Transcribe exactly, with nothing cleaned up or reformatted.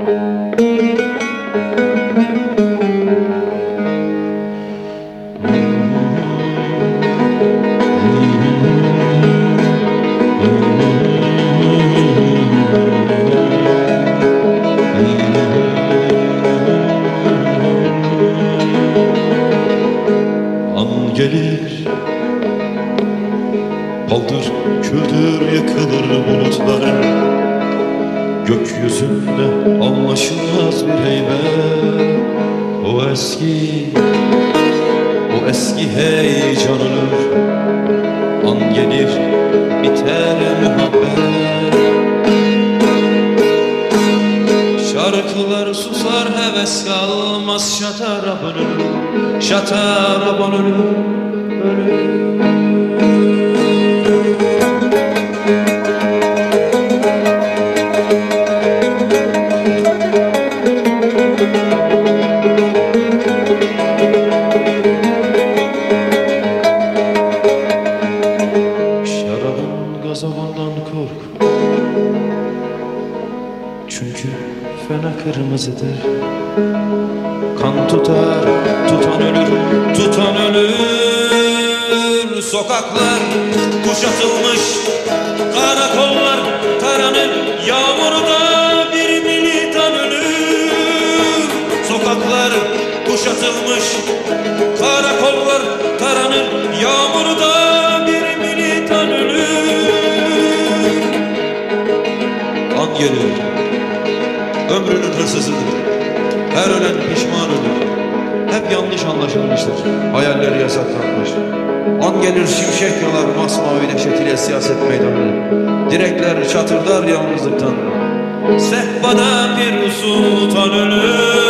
Gelir, paldır küldür yıkılır bulutlar, gökyüzünde anlaşılmaz bir heybet. O eski, o eski heyecan ölür, an gelir biter muhabbet. Şarkılar susar, heves kalmaz, şatarap ölür, şatarap ölür, ölür. Şarabın gazabından kork, çünkü fena kırmızıdır. Kan tutar, tutan ölür, tutan ölür. Sokaklar kuşatılmış, karakollar taranır, yağmurda bir militan ölür. Sokaklar kuşatılmış, karakollar taranır, yağmurda bir militan ölür. An gelir, ömrünün hırsızıdır, her ölen pişmanıdır. Hep yanlış anlaşılmıştır, hayalleri yasaklanmış. An gelir, şimşek yalar masmavi neşetiyle siyaset meydanı. Direkler çatırdar yalnızlıktan. Sehpada bir sultan ölür.